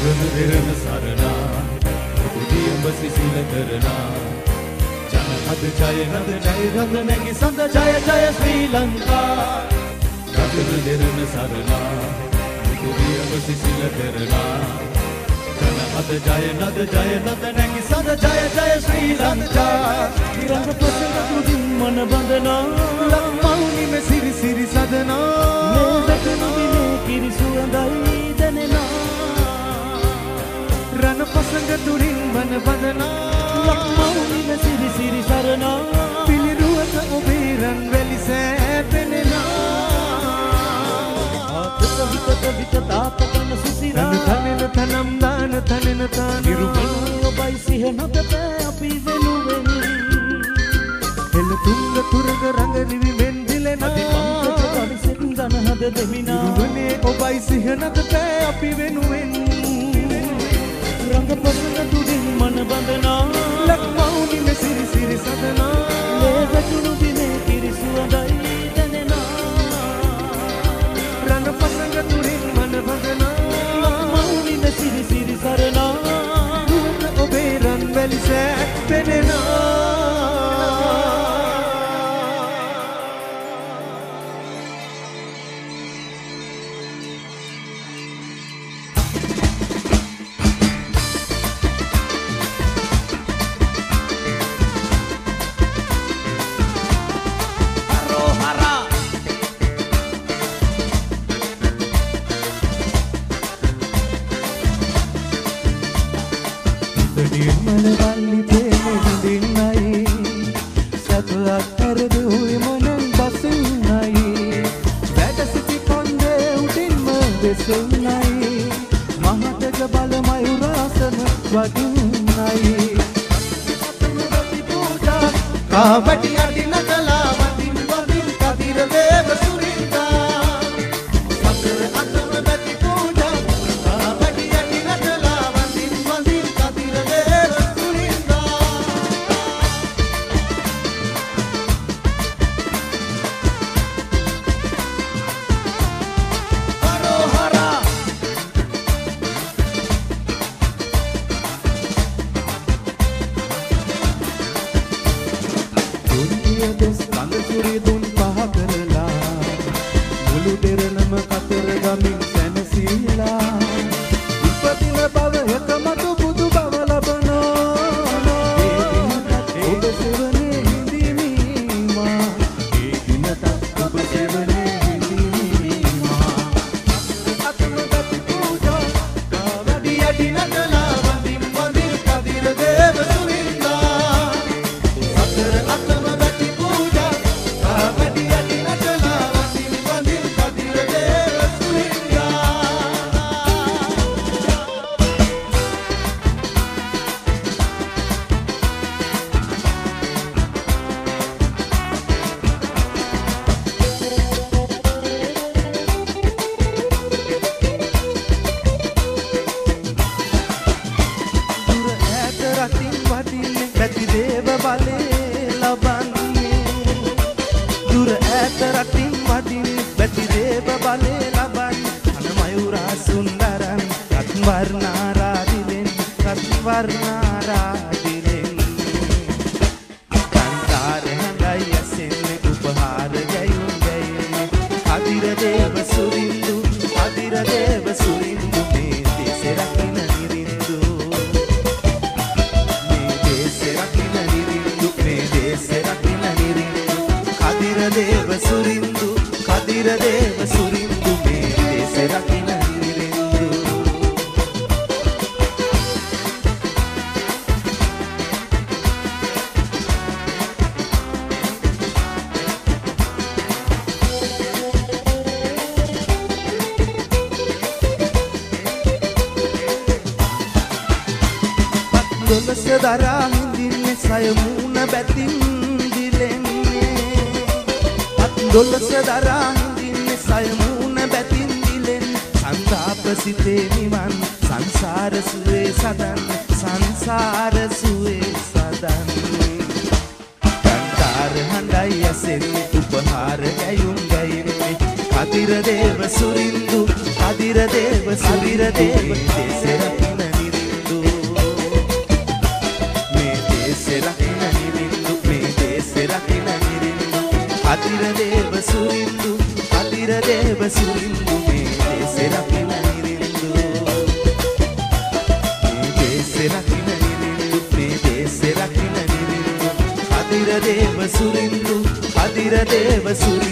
කරන දෙරන සරණා උදියඹ සිසිල කරනා ජන අද ජය නද ජය රඳ නැගි සඳ ජය ජය ශ්‍රී ලංකා කරන දෙරන සරණා උදියඹ සිසිල කරනා ජන අද ජය නද නැගි සඳ ජය ජය ශ්‍රී ලංකා ඉරංග පොසක තුදින් මන බඳනා ලම්මවුනි මෙ සිරි සිරි සදනා මේ දකුණු දිනේ කිරි සුවඳයි දැනෙනා රන පසඟ තුරින් මන බඳනා ලම්මවුනි මෙ සිරි සිරි සරණා පිළිරුවක ඔබේ රන් වැලි සෑපෙනෙනා ආතක විත තාපකන සුසිරා තනෙන තනම් දාන තනෙන තාන නිරුමන ඔබයි සිහනත අපි වෙනුවෙන් එල තුංග තුරග රඟ රිවි මෙන් දිලෙනා අති පංකජ කවිසෙන් දන හද දෙමිනා නිරුමනේ ඔබයි සිහනත අපි වෙනුවෙන් රඟ පසඟ තුඩින් මන බඳනා ලක්මවුනි මෙ සිරි සිරි සදනා ලේ වැටුණු දිනේ කිරි සුවඳයි දැනෙනා රණ පසඟ තුරින් මන බඳනා ලක්මවුනි මෙ සිරි සිරි සරණා ඔබේ රන් වැලි සෑ පෙනෙනා දොළොස දරා හිඳින්නේ සයමුණ බැතින් දිලෙන් සංතාප සිතේ නිවන් සංසාර සුවේ සදන් සංසාර සුවේ සදන් කන්තාර හඬයි ඇසෙන්නේ උපහාර ගැයුම් ගැයෙන්නේ කදිර දේව සුරින්දු කදිර දේව සුරිර දේව දේශර සුරින්දු මේ දේශේ රකින්න නිරින්දු මේ දේශේ රකින්න නිරින්දු මේ දේශේ රකින්න නිරින්දු හදිර දේව සුරින්දු හදිර දේව සුරින්දු